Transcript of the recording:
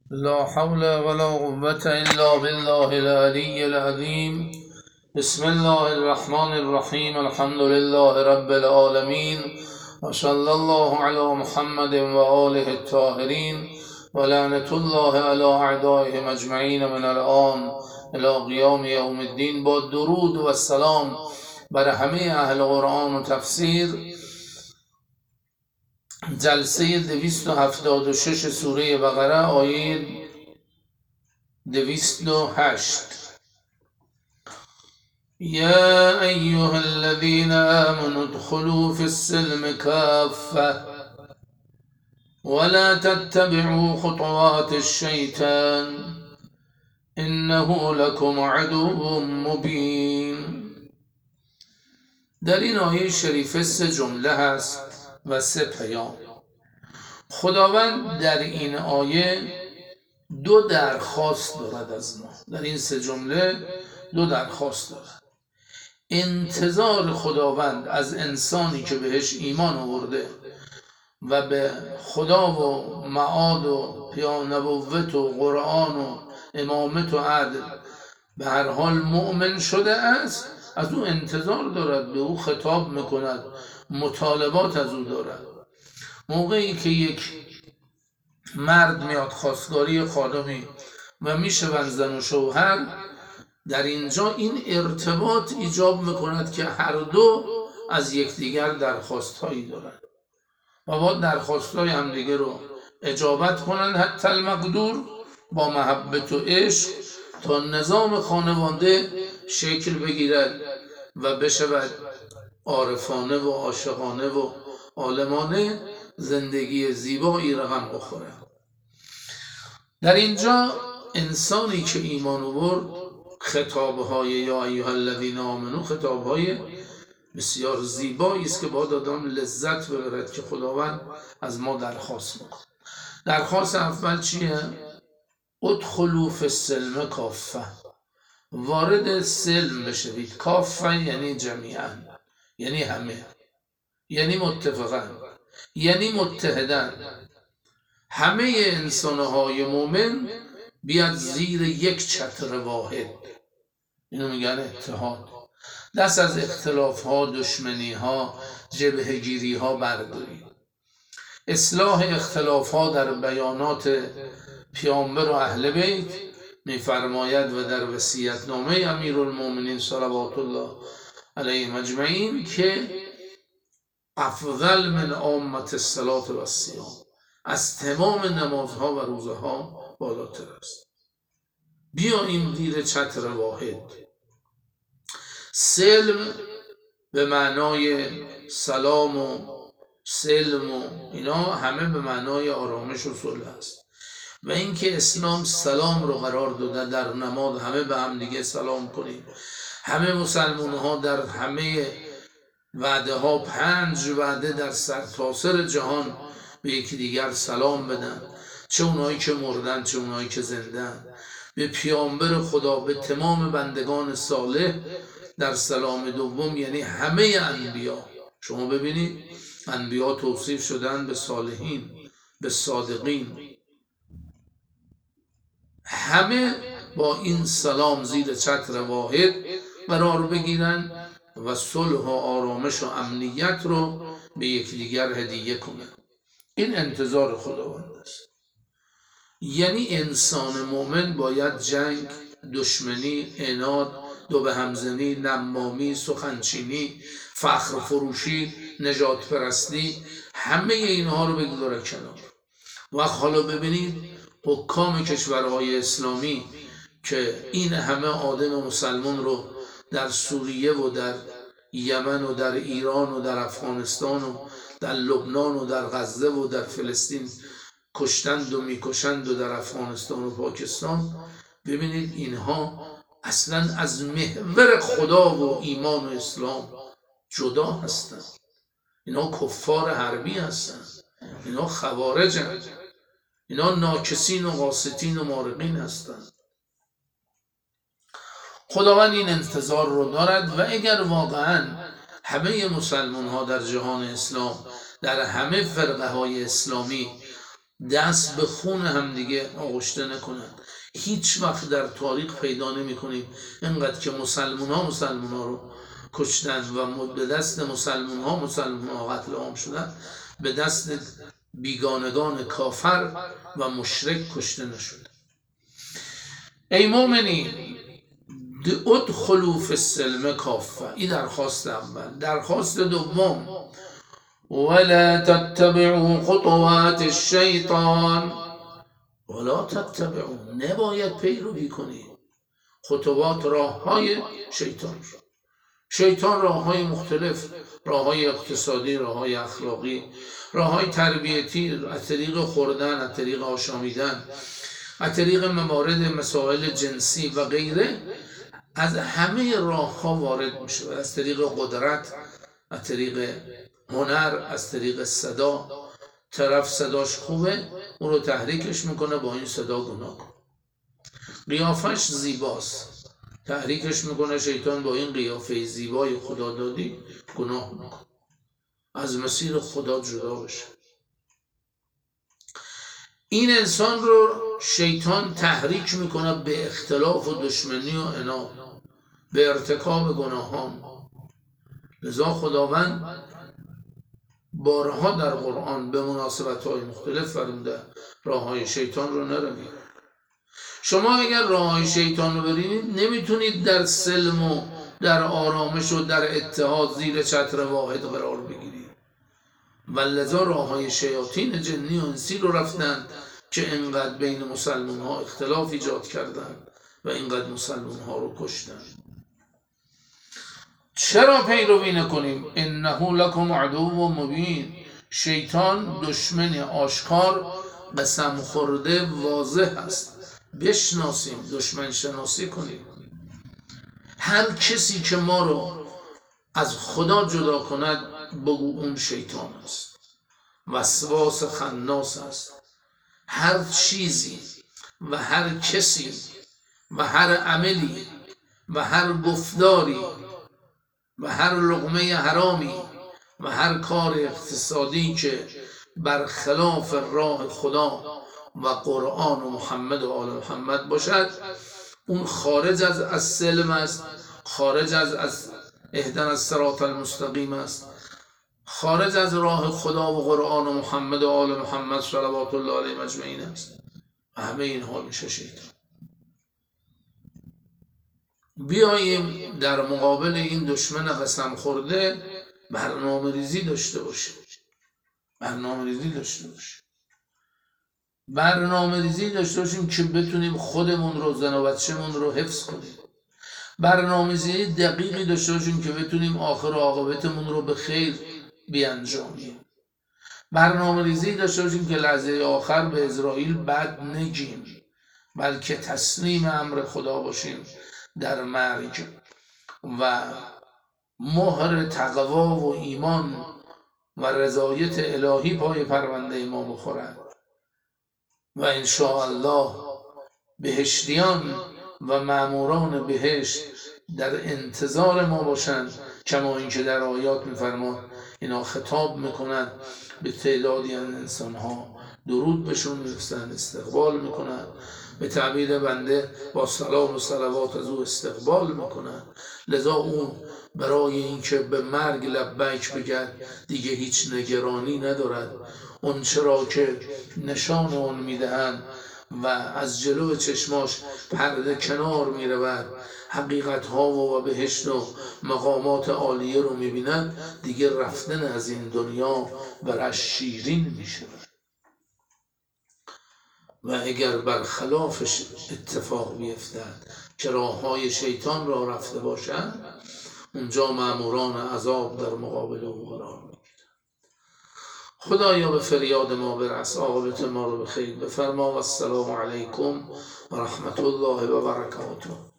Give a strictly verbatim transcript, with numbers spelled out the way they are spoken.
لا حول ولا قوة إلا بالله العلي العظيم. بسم الله الرحمن الرحيم. الحمد لله رب العالمين، وصلى الله على محمد وآله الطاهرين، ولعنة الله على أعدائهم أجمعين من الآن إلى قیام یوم الدین. با درود و سلام بر همه اهل قرآن و تفسیر. جلسه دویست و هفتاد و شش سوره بقره، آیه دویست و هشت. یا ایها الذین آمنوا ادخلوا فی السلم کافة ولا تتبعوا خطوات الشیطان انه لكم عدو مبین. در این آیه شریفه سه جمله هست و سه پیام. خداوند در این آیه دو درخواست دارد از ما. در این سه جمله دو درخواست دارد. انتظار خداوند از انسانی که بهش ایمان آورده و به خدا و معاد و پیام نبوت و قرآن و امامت و عدل به هر حال مؤمن شده است، از او انتظار دارد، به او خطاب میکند، مطالبات از او دارد. موقعی که یک مرد میاد خواستگاری خادمی و میشوند زن و شوهر، در اینجا این ارتباط ایجاب میکند که هر دو از یکدیگر درخواست هایی دارند و با درخواست های همدیگه رو اجابت کنند، حتی المقدور، با محبت و عشق، تا نظام خانواده شکل بگیرد و بشود عارفانه و عاشقانه و عالمانه زندگی زیبایی رقم بخوره. در اینجا انسانی که ایمان آورد، خطابهای یا ایها الذین آمنو خطابهای بسیار زیبایی است که باید آدم لذت ببرد که خداوند از ما درخواست میکنه. درخواست اول چیه؟ ادخلوا فی السلم کافة، وارد سلم بشوید. کافة یعنی جمیعا، یعنی همه، یعنی متفقا، یعنی متحدن. همه انسانهای مومن بیاد زیر یک چتر واحد. اینو میگن اتحاد. دست از اختلاف ها، دشمنی ها، جبهه گیری ها بردارید. اصلاح اختلاف ها در بیانات پیامبر و اهل بیت میفرماید و در وصیت نامه امیرالمومنین صلوات الله علیه اجمعین که افضل من عامة الصلاة و الصیام، از تمام نمازها و روزها بالاتر است. بیاییم زیر چتر واحد. سلم به معنای سلام و سلم و اینا همه به معنای آرامش و صلح است، و اینکه اسلام سلام رو قرار داده در نماز همه به هم دیگه سلام کنیم. همه مسلمان ها در همه وعده ها، پنج وعده در سرتاسر جهان، به یکی دیگر سلام بدن، چه اونایی که مردن چه اونایی که زندن. به پیامبر خدا، به تمام بندگان صالح در سلام دوم، یعنی همه انبیا. شما ببینید انبیا توصیف شدن به صالحین، به صادقین، همه با این سلام زیر چتر واحد قرار بگیرن و صلح و آرامش و امنیت رو به یکدیگر هدیه کنن. این انتظار خداوند است. یعنی انسان مومن باید جنگ، دشمنی، عناد، دو به همزنی، نمامی، سخنچینی، فخر فروشی، نجات پرستی، همه اینها رو بگذاره کنار. و حالا ببینید حکام کشورهای اسلامی که این همه آدم مسلمان رو در سوریه و در یمن و در ایران و در افغانستان و در لبنان و در غزه و در فلسطین کشتند و میکشند و در افغانستان و پاکستان، ببینید اینها اصلا از محور خدا و ایمان و اسلام جدا هستند. اینها کفار حربی هستند، اینها خوارج هستند، اینها ناکسین و قاسطین و مارقین هستند. خداوند این انتظار رو دارد و اگر واقعا همه مسلمان ها در جهان اسلام، در همه فرقه های اسلامی دست به خون همدیگه آغشته نکنن. هیچ وقت در تاریخ پیدا نمی کنیم اینقدر که مسلمان ها مسلمان ها رو کشتن و به دست مسلمان ها مسلمان ها قتل عام شدن، به دست بیگانگان کافر و مشرک کشته نشد. ای مؤمنین ادخلوا فی السلم کافه، این درخواست اول. درخواست دوم ولا تتبعوا خطوات الشیطان، ولا تتبعوا، نباید پیروی کنی خطوات، راه های شیطان. شیطان راه های مختلف، راه های اقتصادی، راه های اخلاقی، راه های تربیتی، از طریق خوردن، از طریق آشامیدن، از طریق موارد مسائل جنسی و غیره، از همه راه ها وارد میشه. از طریق قدرت، از طریق هنر، از طریق صدا. طرف صداش خوبه اون رو تحریکش میکنه با این صدا گناه کن. قیافش زیباست، تحریکش میکنه شیطان با این قیافه زیبای خدا دادی گناه میکن، از مسیر خدا جدا بشه. این انسان رو شیطان تحریک میکنه به اختلاف و دشمنی و عناد، به ارتکاب گناهان. لذا خداوند بارها در قرآن به مناسبت‌های مختلف فرموده راه های شیطان رو نروید. شما اگر راه های شیطان رو برید نمیتونید در سلم و در آرامش و در اتحاد زیر چتر واحد قرار بگیرید. و لذا راه های شیاطین جنی و انسی رو رفتند که اینقدر بین مسلمان ها اختلاف ایجاد کردند و اینقدر مسلمان ها رو کشتند. چرا پیروی نکنیم؟ انه لکم عدو مبین، شیطان دشمن آشکار قسم خورده واضح است. بشناسیم، دشمن شناسی کنیم. هر کسی که ما رو از خدا جدا کند بگو اون شیطان است، وسواس خناس است. هر چیزی و هر کسی و هر عملی و هر گفتاری و هر لقمه حرامی و هر کار اقتصادی که برخلاف راه خدا و قرآن و محمد و آل محمد باشد، اون خارج از السلم است، خارج از از اهدنا الصراط المستقیم است، خارج از راه خدا و قرآن و محمد و آل محمد صلوات الله علیهم اجمعین است. همه اینها میشه شیطان. بیاییم در مقابل این دشمن قسم خورده برنامه ریزی داشته باشیم. برنامه ریزی داشته باشیم. برنامه ریزی داشته باشیم که بتونیم خودمون رو، زن و بچه‌مون رو حفظ کنیم. برنامه ریزی دقیقی داشته باشیم که بتونیم آخر عاقبتمون رو به خیر بیانجامیم. برنامه ریزی داشته باشیم که لحظه آخر به اسرائیل بد نگیم، بلکه تسلیم امر خدا باشیم در مرگ و مهر تقوا و ایمان و رضایت الهی پای پرونده ما بخورد و انشاءالله بهشتیان و ماموران بهشت در انتظار ما باشند، کما اینکه در آیات می‌فرماد اینا خطاب میکنند به تعدادی از انسان ها، درود بهشون میفرستند، استقبال میکنند، به تعبیر بنده با سلام و صلوات از او استقبال میکنند. لذا اون برای اینکه به مرگ لبیک بگد دیگه هیچ نگرانی ندارد. اون چرا که نشان اون میدهند و از جلو چشماش پرده کنار میرود، حقیقت ها و بهشت و مقامات عالیه رو میبینند، دیگه رفتن از این دنیا برش شیرین میشه. و اگر برخلافش اتفاق بیفتد که راه های شیطان را رفته باشند، اونجا ماموران عذاب در مقابل او قرار میگیرند. خدایا به فریاد ما برس، عاقبت ما رو به خیر بفرما. و السلام علیکم و رحمت الله و برکاته.